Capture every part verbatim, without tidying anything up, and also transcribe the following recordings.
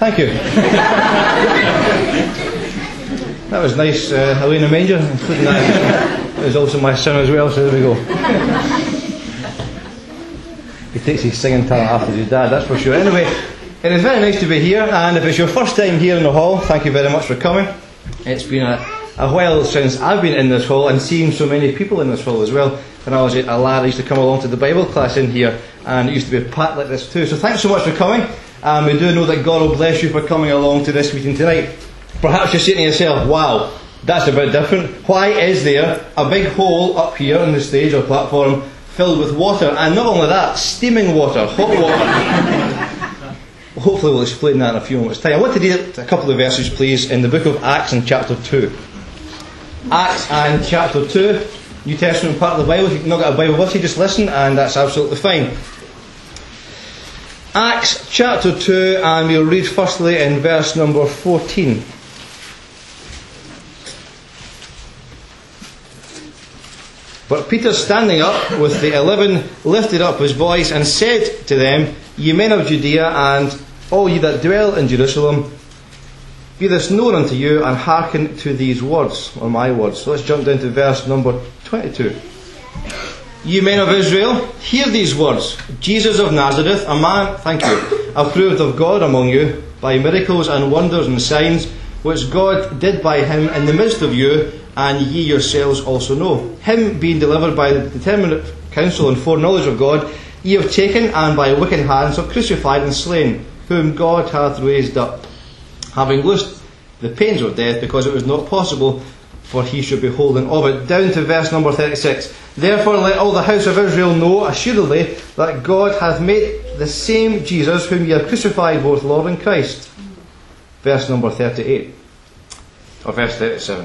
Thank you. That was nice, uh, Helena Manger, including that. It was also my son as well, so there we go. He takes his singing talent after his dad, that's for sure. Anyway, it is very nice to be here, and if it's your first time here in the hall, thank you very much for coming. It's been a, a while since I've been in this hall and seen so many people in this hall as well. When I was a lad, I used to come along to the Bible class in here, and it used to be packed like this too. So thanks so much for coming, and we do know that God will bless you for coming along to this meeting tonight. Perhaps you're saying to yourself, wow, that's a bit different. Why is there a big hole up here on the stage or platform filled with water? And not only that, steaming water, hot water. Hopefully we'll explain that in a few moments' time. I want to read a couple of verses, please, in the book of Acts in chapter two. Acts and chapter two, New Testament part of the Bible. If you've not got a Bible with you, just listen, and that's absolutely fine. Acts chapter two, and we'll read firstly in verse number fourteen. But Peter, standing up with the eleven, lifted up his voice and said to them, Ye men of Judea, and all ye that dwell in Jerusalem, be this known unto you, and hearken to these words, or my words. So let's jump down to verse number twenty-two. Ye men of Israel, hear these words. Jesus of Nazareth, a man, thank you, approved of God among you, by miracles and wonders and signs, which God did by him in the midst of you, and ye yourselves also know. Him being delivered by the determinate counsel and foreknowledge of God, ye have taken, and by wicked hands have crucified and slain, whom God hath raised up, having loosed the pains of death, because it was not possible for he should be holding of it. Down to verse number thirty-six. Therefore let all the house of Israel know assuredly that God hath made the same Jesus whom ye have crucified both Lord and Christ. Verse number thirty-eight. Or verse thirty-seven.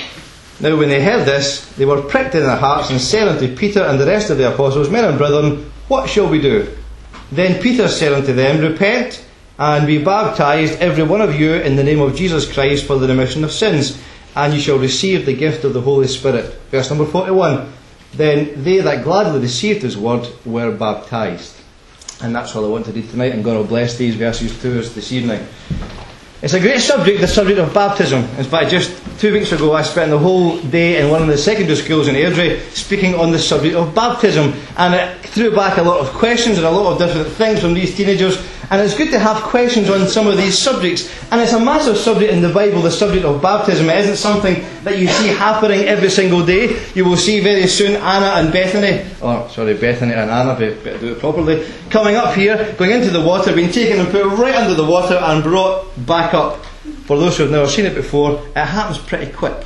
Now when they heard this, they were pricked in their hearts, and said unto Peter and the rest of the apostles, Men and brethren, what shall we do? Then Peter said unto them, Repent, and be baptized every one of you in the name of Jesus Christ for the remission of sins, and ye shall receive the gift of the Holy Spirit. Verse number forty-one. Then they that gladly received his word were baptized. And that's all I want to read tonight, and God will bless these verses to us this evening. It's a great subject, the subject of baptism. In fact, just two weeks ago I spent the whole day in one of the secondary schools in Airdrie speaking on the subject of baptism, and it threw back a lot of questions and a lot of different things from these teenagers, and it's good to have questions on some of these subjects. And it's a massive subject in the Bible, the subject of baptism. It isn't something that you see happening every single day. You will see very soon Anna and Bethany, oh sorry, Bethany and Anna, better do it properly, coming up here, going into the water, being taken and put right under the water and brought back up. For those who have never seen it before, it happens pretty quick.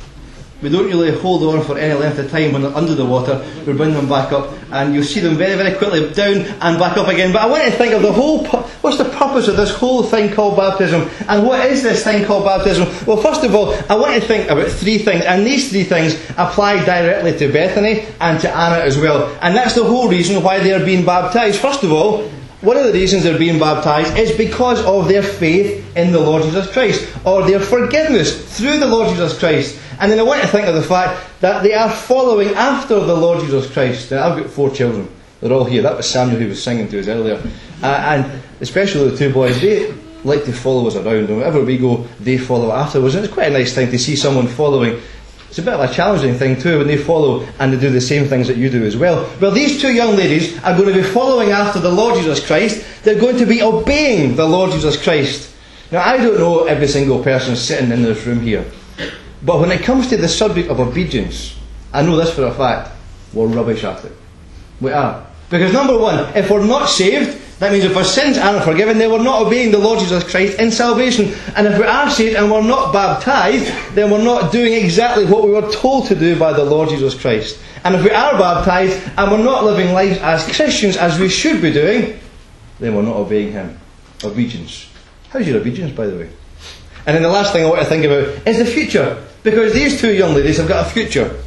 We don't really hold on for any length of time when they're under the water. We bring them back up, and you'll see them very, very quickly down and back up again. But I want to think of the whole, what's the purpose of this whole thing called baptism? And what is this thing called baptism? Well, first of all, I want to think about three things, and these three things apply directly to Bethany and to Anna as well. And that's the whole reason why they're being baptized. First of all, one of the reasons they're being baptized is because of their faith in the Lord Jesus Christ, or their forgiveness through the Lord Jesus Christ. And then I want to think of the fact that they are following after the Lord Jesus Christ. Now, I've got four children. They're all here. That was Samuel who was singing to us earlier. Uh, and especially the two boys, they like to follow us around. And wherever we go, they follow afterwards. And it's quite a nice thing to see someone following. It's a bit of a challenging thing too when they follow and they do the same things that you do as well. Well, these two young ladies are going to be following after the Lord Jesus Christ. They're going to be obeying the Lord Jesus Christ. Now, I don't know every single person sitting in this room here, but when it comes to the subject of obedience, I know this for a fact, we're rubbish at it. We are. Because number one, if we're not saved, that means if our sins aren't forgiven, then we're not obeying the Lord Jesus Christ in salvation. And if we are saved and we're not baptized, then we're not doing exactly what we were told to do by the Lord Jesus Christ. And if we are baptized and we're not living lives as Christians as we should be doing, then we're not obeying Him. Obedience. How's your obedience, by the way? And then the last thing I want to think about is the future. Because these two young ladies have got a future.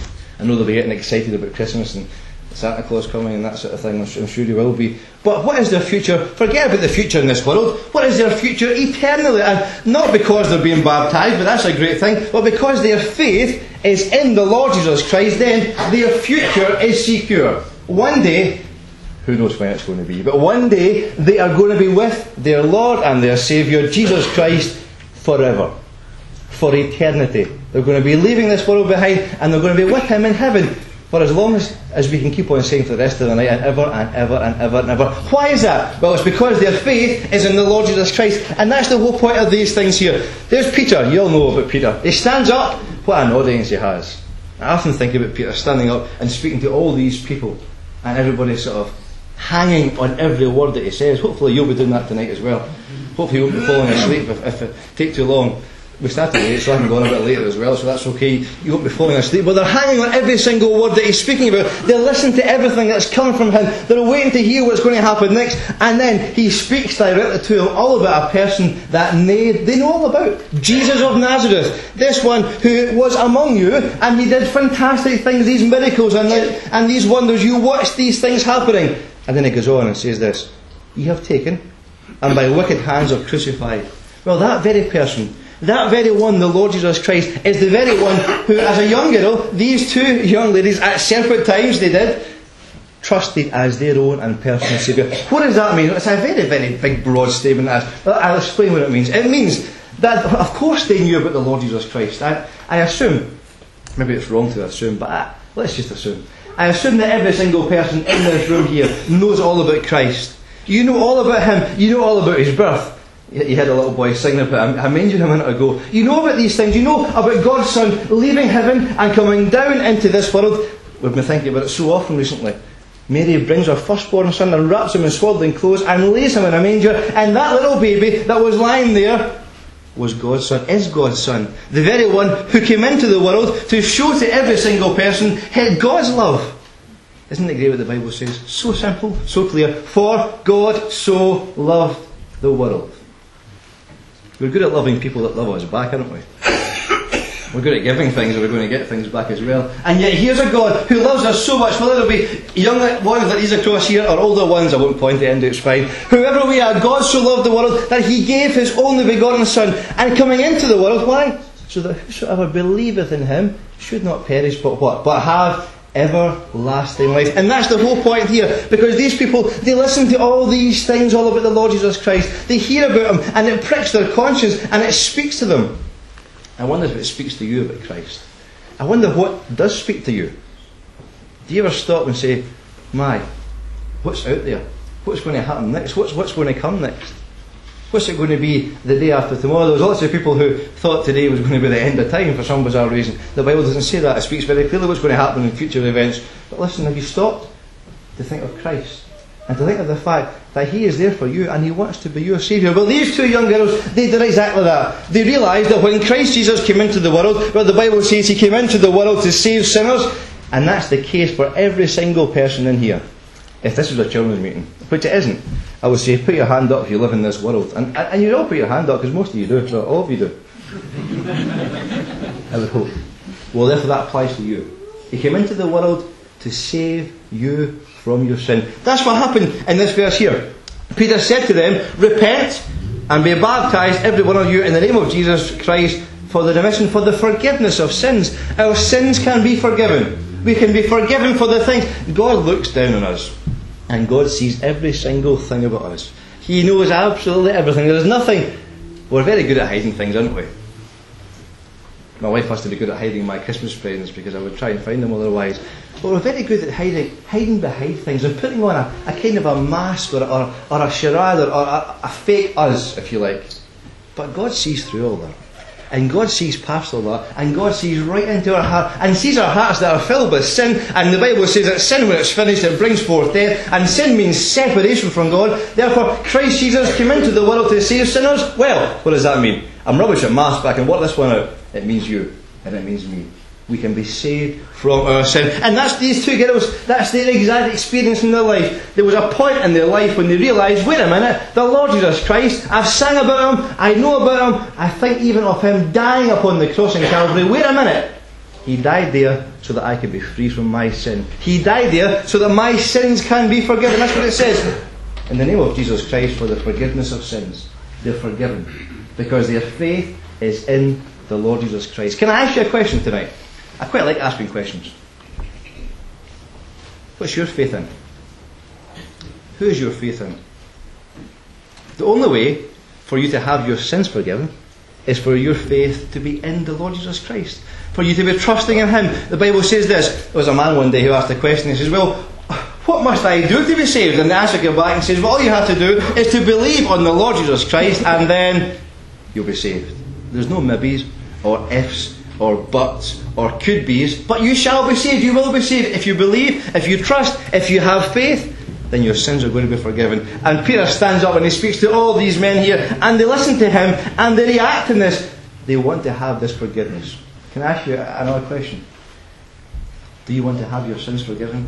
I know they'll be getting excited about Christmas and Santa Claus coming and that sort of thing. I'm sure you will be. But what is their future? Forget about the future in this world. What is their future eternally? And not because they're being baptized, but that's a great thing, but because their faith is in the Lord Jesus Christ, then their future is secure. One day, Who knows when it's going to be? But one day they are going to be with their Lord and their Saviour, Jesus Christ, forever. For eternity. They're going to be leaving this world behind and they're going to be with Him in heaven for as long as, as we can keep on saying for the rest of the night, and ever and ever and ever and ever. Why is that? Well, it's because their faith is in the Lord Jesus Christ, and that's the whole point of these things here. There's Peter. You all know about Peter. He stands up. What an audience he has. I often think about Peter standing up and speaking to all these people, and everybody sort of hanging on every word that he says. Hopefully you'll be doing that tonight as well. Hopefully you won't be falling asleep if, if it takes too long. We started late, so I can go on a bit later as well, so that's okay. You won't be falling asleep. But they're hanging on every single word that he's speaking about. They're listening to everything that's coming from him. They're waiting to hear what's going to happen next. And then he speaks directly to them all about a person that they, they know all about. Jesus of Nazareth. This one who was among you, and he did fantastic things, these miracles and, the, and these wonders. You watched these things happening. And then he goes on and says this. You have taken, and by wicked hands have crucified. Well, that very person, that very one, the Lord Jesus Christ, is the very one who, as a young girl, these two young ladies, at separate times they did, trusted as their own and personal Saviour. What does that mean? It's a very, very big, broad statement. I'll explain what it means. It means that, of course, they knew about the Lord Jesus Christ. I, I assume, maybe it's wrong to assume, but I, let's just assume. I assume that every single person in this room here knows all about Christ. You know all about Him. You know all about His birth. You had a little boy singing about I mentioned a minute ago. You know about these things. You know about God's Son leaving heaven and coming down into this world. We've been thinking about it so often recently. Mary brings her firstborn son and wraps him in swaddling clothes and lays him in a manger. And that little baby that was lying there was God's Son, is God's Son. The very one who came into the world to show to every single person God's love. Isn't it great what the Bible says? So simple, so clear. For God so loved the world. We're good at loving people that love us back, aren't we? We're good at giving things, and we're going to get things back as well. And yet here's a God who loves us so much, whether it be young ones like these across here, or older ones, I won't point the end out, it's fine. Whoever we are, God so loved the world that He gave His only begotten Son. And coming into the world, why? So that whosoever believeth in Him should not perish, but what? But have everlasting life. And that's the whole point here, because these people, they listen to all these things all about the Lord Jesus Christ. They hear about Him, and it pricks their conscience, and it speaks to them. I wonder if it speaks to you about Christ. I wonder what does speak to you. Do you ever stop and say, my, what's out there? What's going to happen next? What's, what's going to come next? What's it going to be the day after tomorrow? There was lots of people who thought today was going to be the end of time for some bizarre reason. The Bible doesn't say that. It speaks very clearly what's going to happen in future events. But listen, have you stopped to think of Christ? And to think of the fact that He is there for you and He wants to be your Saviour. Well, these two young girls, they did exactly that. They realised that when Christ Jesus came into the world, well, the Bible says He came into the world to save sinners. And that's the case for every single person in here. If this was a children's meeting, which it isn't, I would say put your hand up if you live in this world. And, and you all put your hand up, because most of you do. So all of you do. I would hope. Well, therefore that applies to you. He came into the world to save you from your sin. That's what happened in this verse here. Peter said to them, repent and be baptised, every one of you, in the name of Jesus Christ, for the remission, for the forgiveness of sins. Our sins can be forgiven. We can be forgiven for the things. God looks down on us, and God sees every single thing about us. He knows absolutely everything. There is nothing. We're very good at hiding things, aren't we? My wife has to be good at hiding my Christmas presents, because I would try and find them otherwise. But we're very good at hiding, hiding behind things and putting on a, a kind of a mask or, or, or a charade or, or a, a fake us, if you like. But God sees through all that. And God sees past all that. And God sees right into our heart. And sees our hearts that are filled with sin. And the Bible says that sin, when it's finished, it brings forth death. And sin means separation from God. Therefore, Christ Jesus came into the world to save sinners. Well, what does that mean? I'm rubbish at maths, but I can work this one out. It means you. And it means me. We can be saved from our sin. And that's these two girls, that's their exact experience in their life. There was a point in their life when they realised, wait a minute, the Lord Jesus Christ, I've sang about Him, I know about Him, I think even of Him dying upon the cross in Calvary. Wait a minute. He died there so that I could be free from my sin. He died there so that my sins can be forgiven. That's what it says. In the name of Jesus Christ, for the forgiveness of sins. They're forgiven. Because their faith is in the Lord Jesus Christ. Can I ask you a question tonight? I quite like asking questions. What's your faith in? Who is your faith in? The only way for you to have your sins forgiven is for your faith to be in the Lord Jesus Christ. For you to be trusting in Him. The Bible says this. There was a man one day who asked a question. He says, well, what must I do to be saved? And the answer came back and says, well, all you have to do is to believe on the Lord Jesus Christ, and then you'll be saved. There's no maybes or ifs or buts or could be's, but you shall be saved. You will be saved. If you believe, if you trust, if you have faith, then your sins are going to be forgiven. And Peter stands up and he speaks to all these men here, and they listen to him, and they react in this. They want to have this forgiveness. Can I ask you another question? Do you want to have your sins forgiven?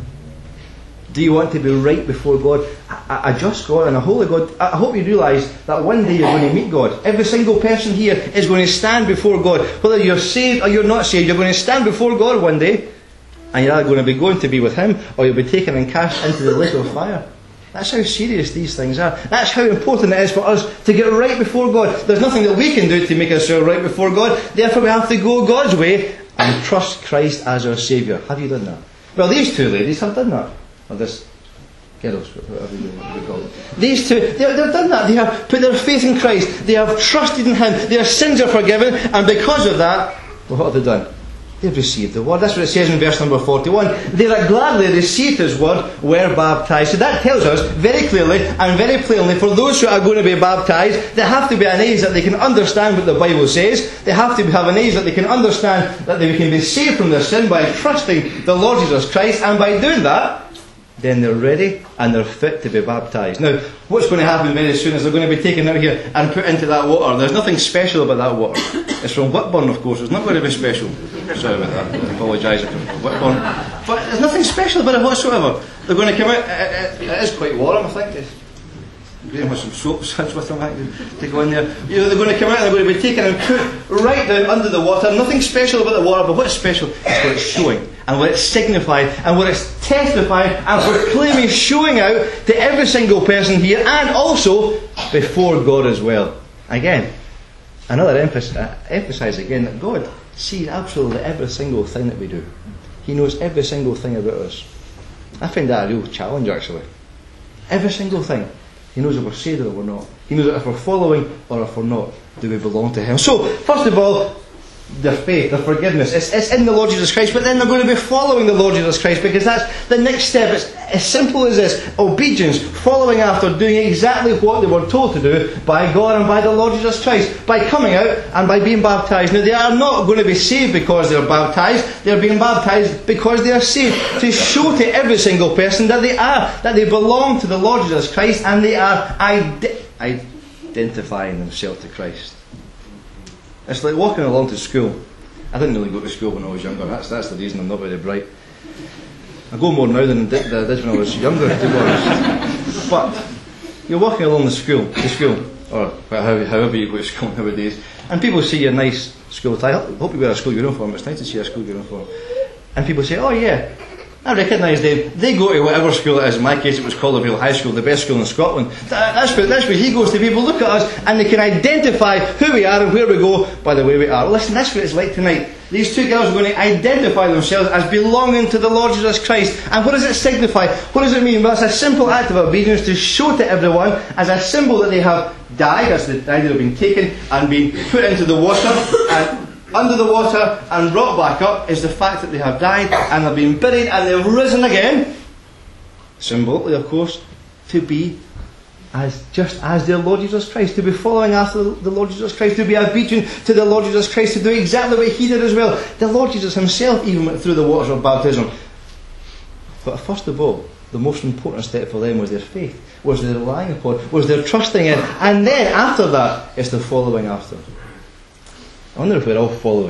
Do you want to be right before God? A, a just God and a holy God. I hope you realise that one day you're going to meet God. Every single person here is going to stand before God. Whether you're saved or you're not saved, you're going to stand before God one day. And you're either going to be going to be with Him, or you'll be taken and cast into the lake of fire. That's how serious these things are. That's how important it is for us to get right before God. There's nothing that we can do to make ourselves right before God. Therefore we have to go God's way and trust Christ as our Saviour. Have you done that? Well, these two ladies have done that. Or this girls, whatever you call it. These two, they, they've done that. They have put their faith in Christ. They have trusted in Him. Their sins are forgiven. And because of that, well, what have they done? They've received the word. That's what it says in verse number forty-one. They that gladly received His word were baptized. So that tells us very clearly and very plainly, for those who are going to be baptized, they have to be an age that they can understand what the Bible says. They have to have an age that they can understand that they can be saved from their sin by trusting the Lord Jesus Christ. And by doing that, then they're ready and they're fit to be baptized. Now, what's going to happen very soon is they're going to be taken out here and put into that water. There's nothing special about that water. It's from Whitburn, of course. It's not going to be special. Sorry about that. I apologise if it's from Whitburn. But there's nothing special about it whatsoever. They're going to come out. It, it, it is quite warm, I think. It's Graham has some soap suds with them, I think, to go in there. You know, they're going to come out and they're going to be taken and put right down under the water. Nothing special about the water, but what's special is what it's showing, and what it's signifying, and what it's testifying, and proclaiming, showing out to every single person here, and also before God as well. Again, another emphasis, uh, emphasise again that God sees absolutely every single thing that we do. He knows every single thing about us. I find that a real challenge, actually. Every single thing. He knows if we're saved or we're not. He knows if we're following or if we're not. Do we belong to Him? So, first of all, their faith, their forgiveness. It's, it's in the Lord Jesus Christ, but then they're going to be following the Lord Jesus Christ, because that's the next step. It's as simple as this. Obedience, following after, doing exactly what they were told to do by God and by the Lord Jesus Christ, by coming out and by being baptized. Now, they are not going to be saved because they're baptized. They're being baptized because they are saved, to show to every single person that they are, that they belong to the Lord Jesus Christ, and they are ide- identifying themselves to Christ. It's like walking along to school. I didn't really go to school when I was younger. That's that's the reason I'm not very bright. I go more now than I did, than I did when I was younger, to be honest. But you're walking along the school, to school, or however you go to school nowadays, and people see your nice school tie. I hope you wear a school uniform. It's nice to see a school uniform. And people say, "Oh yeah, I recognise them. They go to whatever school it is." In my case, it was Colderville High School, the best school in Scotland. That, that's, where, that's where he goes to. People look at us and they can identify who we are and where we go by the way we are. Listen, that's what it's like tonight. These two girls are going to identify themselves as belonging to the Lord Jesus Christ. And what does it signify? What does it mean? Well, it's a simple act of obedience to show to everyone as a symbol that they have died, as the idea of being taken and being put into the water and under the water and brought back up, is the fact that they have died and have been buried and they've risen again, symbolically of course, to be as just as their Lord Jesus Christ, to be following after the Lord Jesus Christ, to be obedient to the Lord Jesus Christ, to do exactly what He did as well. The Lord Jesus Himself even went through the waters of baptism. But first of all, the most important step for them was their faith, was their relying upon, was their trusting in, and then after that is the following after. I wonder if we're all following.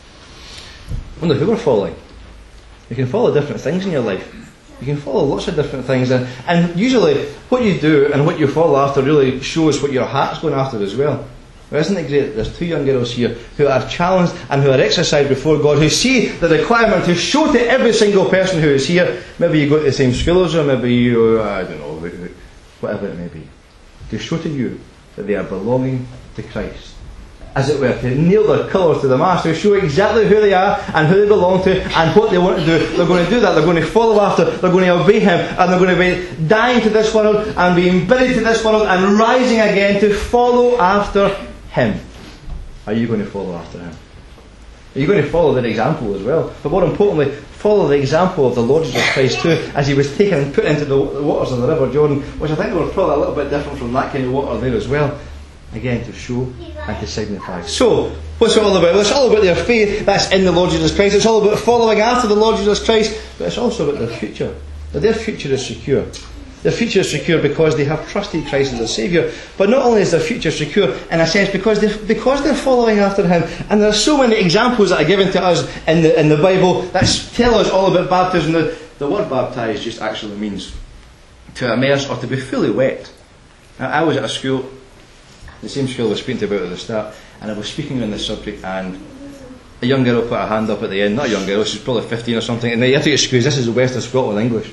I wonder who we're following. You can follow different things in your life. You can follow lots of different things. And, and usually what you do and what you follow after really shows what your heart's going after as well. Well, isn't it great? There's two young girls here who are challenged and who are exercised before God, who see the requirement to show to every single person who is here. Maybe you go to the same school as them, maybe you, I don't know, whatever it may be. To show to you that they are belonging to Christ. as it were, to nail their colours to the mast, to show exactly who they are and who they belong to and what they want to do. They're going to do that. They're going to follow after. They're going to obey Him, and they're going to be dying to this world and being buried to this world and rising again to follow after Him. Are you going to follow after Him? Are you going to follow their example as well? But more importantly, follow the example of the Lord Jesus Christ too, as He was taken and put into the waters of the River Jordan, which I think were probably a little bit different from that kind of water there as well. Again, to show and to signify. So, what's it all about? Well, it's all about their faith that's in the Lord Jesus Christ. It's all about following after the Lord Jesus Christ, but it's also about their future. That their future is secure. Their future is secure because they have trusted Christ as their Saviour. But not only is their future secure, in a sense, because they because they're following after Him. And there are so many examples that are given to us in the in the Bible that tell us all about baptism. The, the word baptise just actually means to immerse or to be fully wet. Now, I was at a school, the same school I was speaking about at the start, and I was speaking on this subject, and a young girl put her hand up at the end. Not a young girl, she's probably fifteen or something, and you have to excuse, this is the West of Scotland English.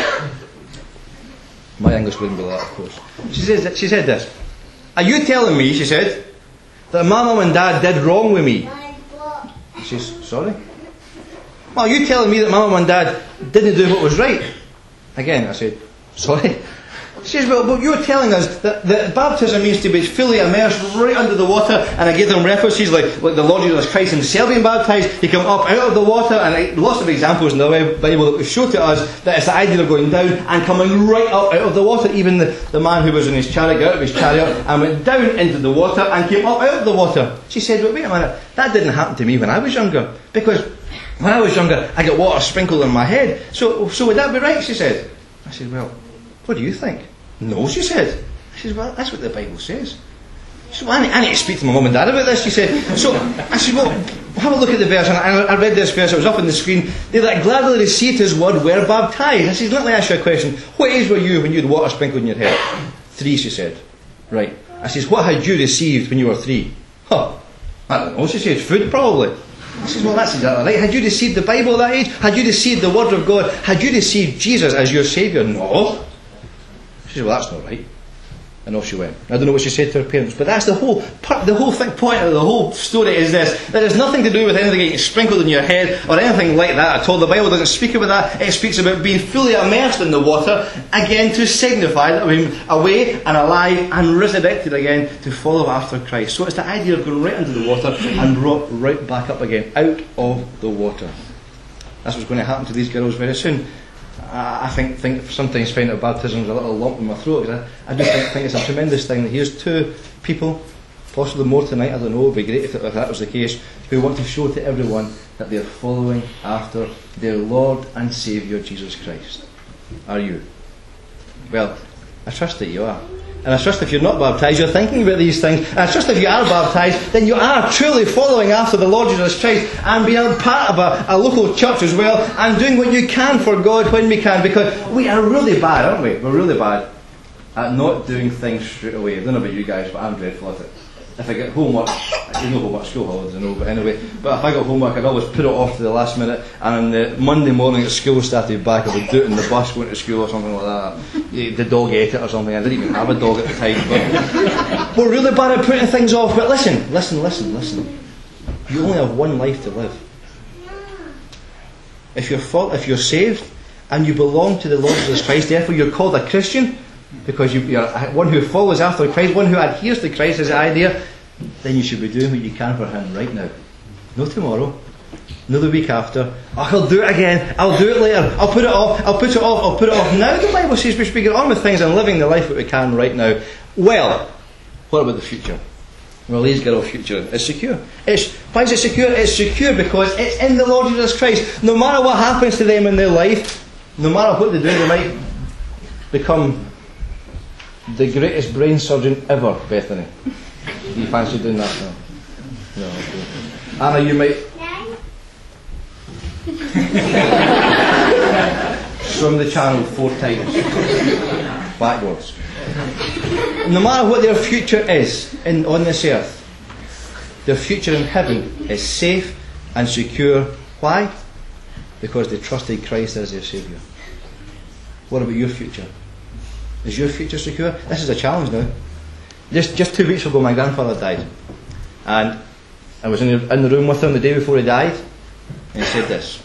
My English wouldn't be that, of course. She says, she said this: "Are you telling me," she said, "that my mum and dad did wrong with me?" She says, "Sorry?" "Well, are you telling me that my mum and dad didn't do what was right?" Again, I said, "Sorry?" She says, well, but you're telling us that, that baptism means to be fully immersed right under the water, and I gave them references like, like the Lord Jesus Christ Himself being baptised. He came up out of the water, and I, lots of examples in the Bible that show to us that it's the idea of going down and coming right up out of the water. Even the, the man who was in his chariot got out of his chariot and went down into the water and came up out of the water. She said, well, wait a minute, that didn't happen to me when I was younger, because when I was younger I got water sprinkled on my head. So, so would that be right? She said. I said, well, what do you think? No, she said. I said, well, that's what the Bible says. She said, well, I need, I need to speak to my mum and dad about this, she said. So I said, well, have a look at the verse. And I, I read this verse, it was up on the screen. They that gladly received His word were baptised. I said, let me ask you a question. What age were you when you had water sprinkled in your head? Three, she said. Right. I said, what had you received when you were three? Huh. I don't know, she said, food probably. I said, well, that's exactly right. Had you received the Bible at that age? Had you received the Word of God? Had you received Jesus as your Saviour? No. She said, well, that's not right. And off she went. I don't know what she said to her parents, but that's the whole part, the whole thing, point of the whole story is this: that has nothing to do with anything getting sprinkled in your head or anything like that at all. The Bible doesn't speak about that. It speaks about being fully immersed in the water, again to signify that we're away and alive and resurrected again to follow after Christ. So it's the idea of going right into the water and brought right back up again, out of the water. That's what's going to happen to these girls very soon. I think, think sometimes find that baptism is a little lump in my throat, because I, I do think, think it's a tremendous thing that here's two people, possibly more tonight, I don't know, it would be great if, it, if that was the case, who want to show to everyone that they're following after their Lord and Saviour Jesus Christ. Are you? Well, I trust that you are. And I trust if you're not baptised, you're thinking about these things. And I trust if you are baptised, then you are truly following after the Lord Jesus Christ and being a part of a, a local church as well, and doing what you can for God when we can, because we are really bad, aren't we? We're really bad at not doing things straight away. I don't know about you guys, but I'm dreadful at it. If I get homework, you know homework, school holidays, I know, but anyway, but if I got homework, I'd always put it off to the last minute, and uh, Monday morning at school started back, I would do it in the bus going to school or something like that. The dog ate it or something. I didn't even have a dog at the time. But we're really bad at putting things off. But listen, listen, listen, listen. You only have one life to live. If you're full, if you're saved and you belong to the Lord Jesus Christ, therefore you're called a Christian, because you, you're one who follows after Christ, one who adheres to Christ as an idea, then you should be doing what you can for Him right now. No tomorrow, no the week after. Oh, I'll do it again, I'll do it later, I'll put it off, I'll put it off, I'll put it off. Now the Bible says we should get on with things and living the life that we can right now. Well, what about the future? Well, these girls' future is secure. It's, why is it secure? It's secure because it's in the Lord Jesus Christ. No matter what happens to them in their life, no matter what they do, they might become the greatest brain surgeon ever, Bethany. Do you fancy doing that now? No, okay. Anna, you might swim the channel four times backwards. No matter what their future is in, on this earth, their future in heaven is safe and secure. Why? Because they trusted Christ as their Saviour. What about your future? Is your future secure? This is a challenge now. Just just two weeks ago my grandfather died. And I was in the, in the room with him the day before he died, and he said this.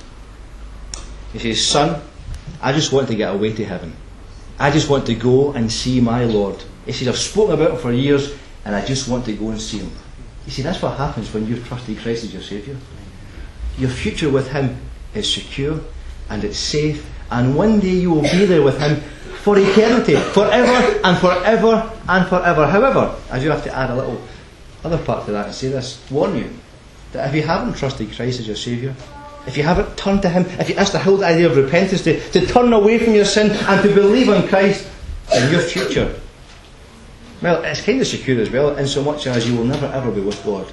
He says, "Son, I just want to get away to heaven. I just want to go and see my Lord." He says, "I've spoken about him for years, and I just want to go and see him." You see, that's what happens when you've trusted Christ as your Saviour. Your future with him is secure, and it's safe, and one day you will be there with him for eternity, forever and forever and forever. However, I do have to add a little other part to that and say this, warn you, that if you haven't trusted Christ as your Saviour, if you haven't turned to him, if you, that's the whole idea of repentance, to, to turn away from your sin and to believe on Christ, then your future, well, it's kind of secure as well, in so much as you will never ever be with God.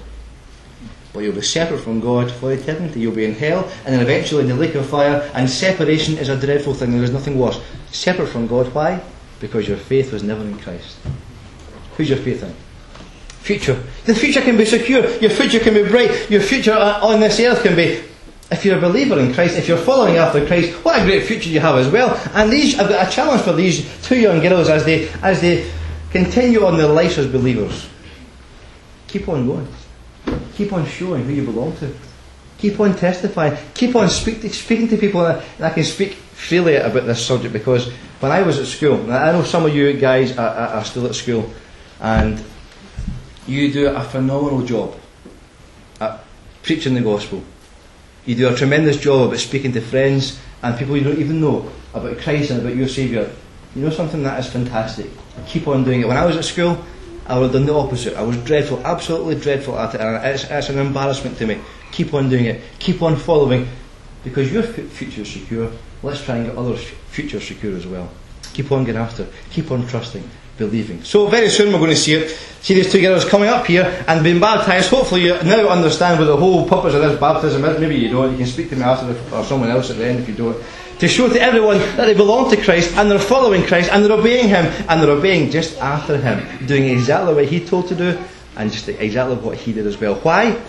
But you'll be separate from God for eternity. You'll be in hell, and then eventually in the lake of fire, and separation is a dreadful thing. There is nothing worse. Separate from God. Why? Because your faith was never in Christ. Who's your faith in? Future. The future can be secure. Your future can be bright. Your future on this earth can be, if you're a believer in Christ, if you're following after Christ, what a great future you have as well. And these, I've got a challenge for these two young girls as they as they continue on their lives as believers. Keep on going. Keep on showing who you belong to. Keep on testifying. Keep on speak to, speaking to people. And I can speak freely about this subject because when I was at school, and I know some of you guys are, are, are still at school, and you do a phenomenal job at preaching the gospel. You do a tremendous job about speaking to friends and people you don't even know about Christ and about your Saviour. You know something? That is fantastic. Keep on doing it. When I was at school, I would have done the opposite. I was dreadful, absolutely dreadful at it, and it's, it's an embarrassment to me. Keep on doing it. Keep on following, because your future is secure. Let's try and get others' future secure as well. Keep on getting after. Keep on trusting, believing. So very soon we're going to see it. See these two girls coming up here and being baptised. Hopefully you now understand what the whole purpose of this baptism is. Maybe you don't. You can speak to me after the, or someone else at the end if you don't. To show to everyone that they belong to Christ and they're following Christ and they're obeying him and they're obeying just after him, doing exactly what he told to do and just exactly what he did as well. Why?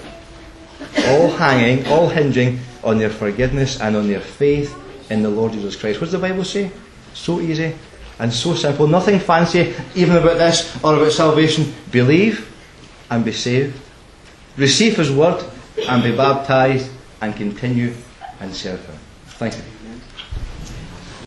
All hanging, all hinging on their forgiveness and on their faith in the Lord Jesus Christ. What does the Bible say? So easy and so simple. Nothing fancy even about this or about salvation. Believe and be saved. Receive his word and be baptised and continue and serve him. Thank you.